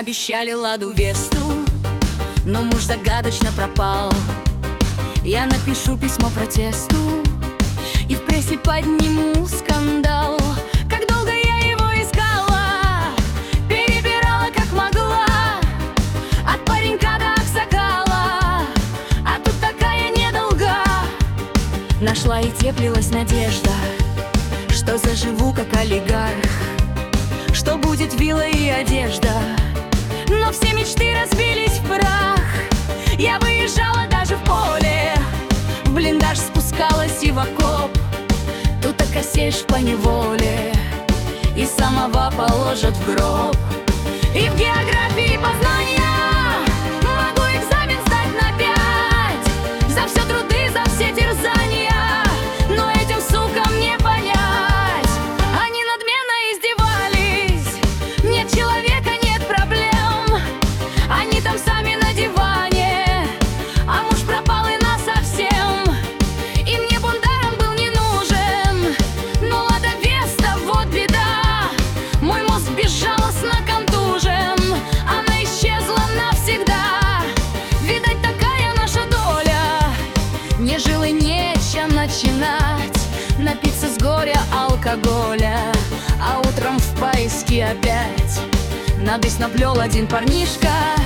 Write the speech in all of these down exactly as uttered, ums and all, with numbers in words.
обещали Ладу Весту, но муж загадочно пропал. Я напишу письмо протесту и в прессе подниму скандал. Как долго я его искала, перебирала как могла, от паренька до аксакала, а тут такая недолга. Нашла и теплилась надежда, что заживу как олигарх, что будет вилла и одежда. Но все мечты разбились в прах. Я выезжала даже в поле, в блиндаж спускалась и в окоп. Тут окосеешь поневоле, и самого положат в гроб. И в географии познания могу экзамен сдать на пять, за все труды, за все терзания. Но этим сукам не понять, они надменно издевались. Нет человека, нет проблем, они там сами на диване, а муж пропал и насовсем. И мне бундаром был не нужен, но Лада Веста, вот беда. Мой мозг безжалостно контужен, она исчезла навсегда. Видать, такая наша доля, не жил и нечем начинать, напиться с горя алкоголя, а утром в поиске опять. Надысь наплел один парнишка,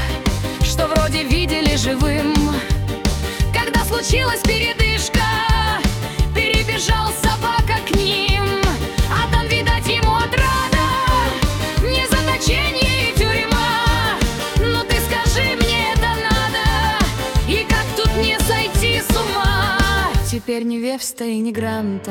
что вроде видели живым. Когда случилась передышка, перебежал собака к ним, а там, видать, ему отрада, не заточение и тюрьма. Ну ты скажи, мне это надо, и как тут не сойти с ума? Теперь ни Веста и ни Гранта,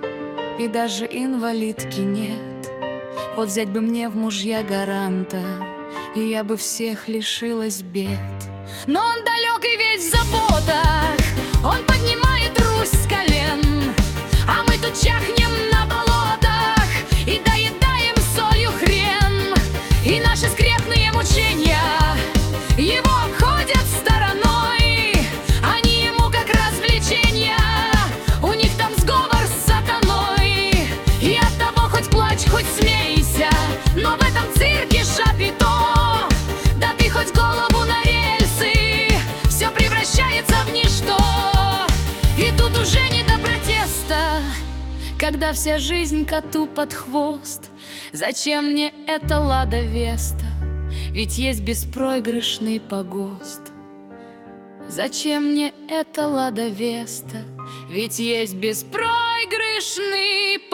и даже инвалидки нет. Вот взять бы мне в мужья Гаранта, и я бы всех лишилась бед. Но он далек и весь в заботах, он поднимает Русь с колен, а мы тут чахнем на болотах и доедаем солью хрен. И наши скрепные мучения его обходят стороной, они ему как развлечения, у них там сговор с сатаной. И от того хоть плачь, хоть смейся, но в этом цирке шапито. Да ты хоть голову на рельсы, все превращается в ничто. И тут уже не до протеста, когда вся жизнь коту под хвост. Зачем мне эта Лада Веста, ведь есть беспроигрышный погост. Зачем мне эта Лада Веста, ведь есть беспроигрышный